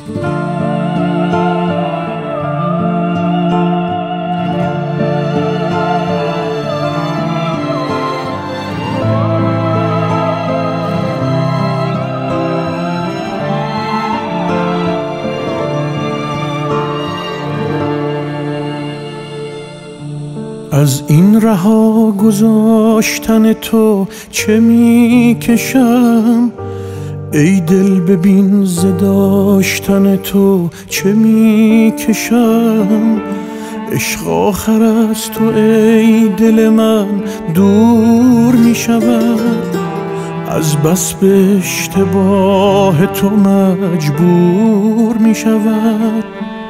از این رها گذاشتن تو چه می کشم، ای دل ببین ز داشتن تو چه می کشم. عشق آخر از تو ای دل من دور می شود، از بس به اشتباه تو مجبور می شود.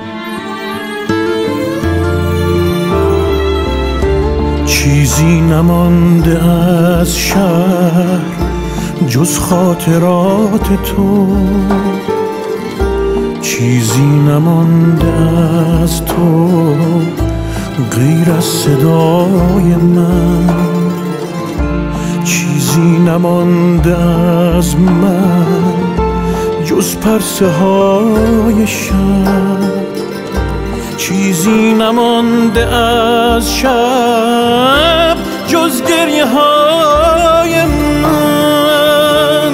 چیزی نمانده از شهر جز خاطرات تو، چیزی نمانده از تو غیر از صدای من، چیزی نمانده از من جز پرسه های شب، چیزی نمانده از شب جز گریه های من.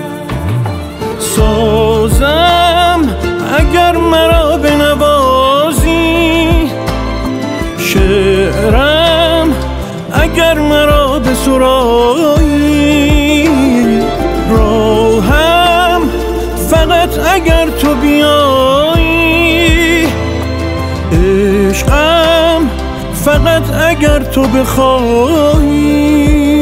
سازم اگر مرا بنوازی، شعرم اگر مرا بسرایی، راهم فقط اگر تو بیایی، عشقم فقط اگر تو بخوایی.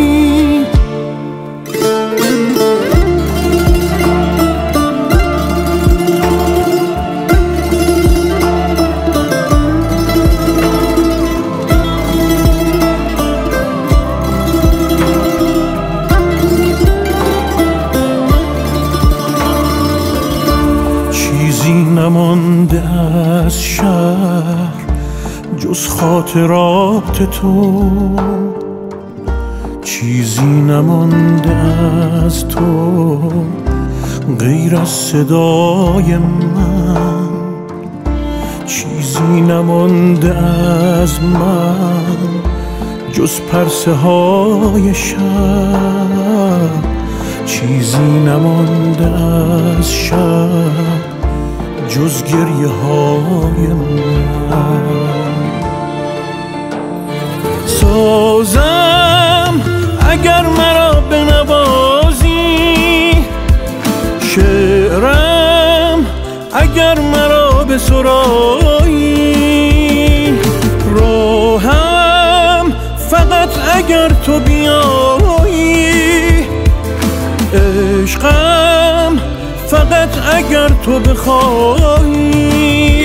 چیزی نمانده از شهر جز خاطرات تو، چیزی نمانده از تو غیر از صدای من، چیزی نمانده از من جز پرسه های شب، چیزی نمانده از شب جز گریه های من. سازم اگر مرا بنوازی، شعرم اگر مرا بسرایی، راهم فقط اگر تو بیایی، عشقم فقط اگر تو بخوایی.